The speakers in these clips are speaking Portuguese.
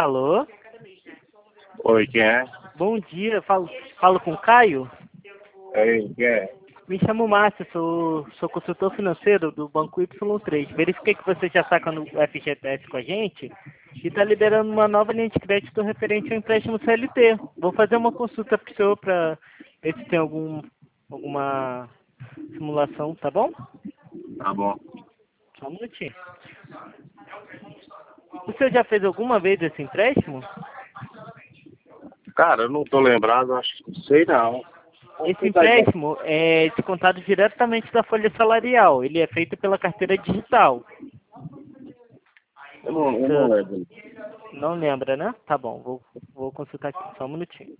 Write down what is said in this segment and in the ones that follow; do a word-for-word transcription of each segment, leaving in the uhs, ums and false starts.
Alô? Oi, quem é? Bom dia, falo, falo com o Caio? Ei, quem é? Me chamo Márcio, sou, sou consultor financeiro do Banco Y três. Verifiquei que você já saca no F G T S com a gente e está liberando uma nova linha de crédito referente ao empréstimo C L T. Vou fazer uma consulta para o senhor para ver se tem algum, alguma simulação, tá bom? Tá bom. Só um minutinho. O senhor já fez alguma vez esse empréstimo? Cara, eu não tô lembrado, acho que não sei não. Esse empréstimo é descontado diretamente da folha salarial. Ele é feito pela carteira digital. Eu não, eu não lembro. Não lembra, né? Tá bom, vou, vou consultar aqui, só um minutinho.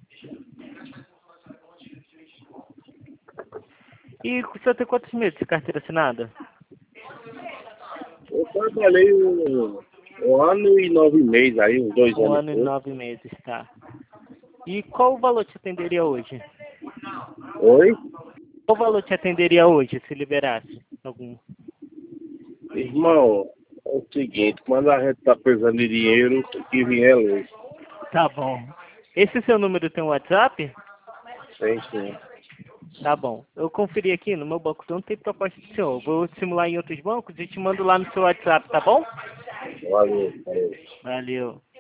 E o senhor tem quantos meses de carteira assinada? Eu trabalhei um, um ano e nove meses aí, uns dois Um anos. ano e nove meses, tá. E qual o valor te atenderia hoje? Oi? Qual o valor te atenderia hoje, se liberasse algum? Irmão, é o seguinte, quando a gente tá precisando de dinheiro, tem que vir relógio. Tá bom. Esse seu número tem um WhatsApp? Sim, sim. Tá bom. Eu conferi aqui no meu banco, não tem proposta do senhor. Vou simular em outros bancos e te mando lá no seu WhatsApp, tá bom? Valeu, valeu. Valeu.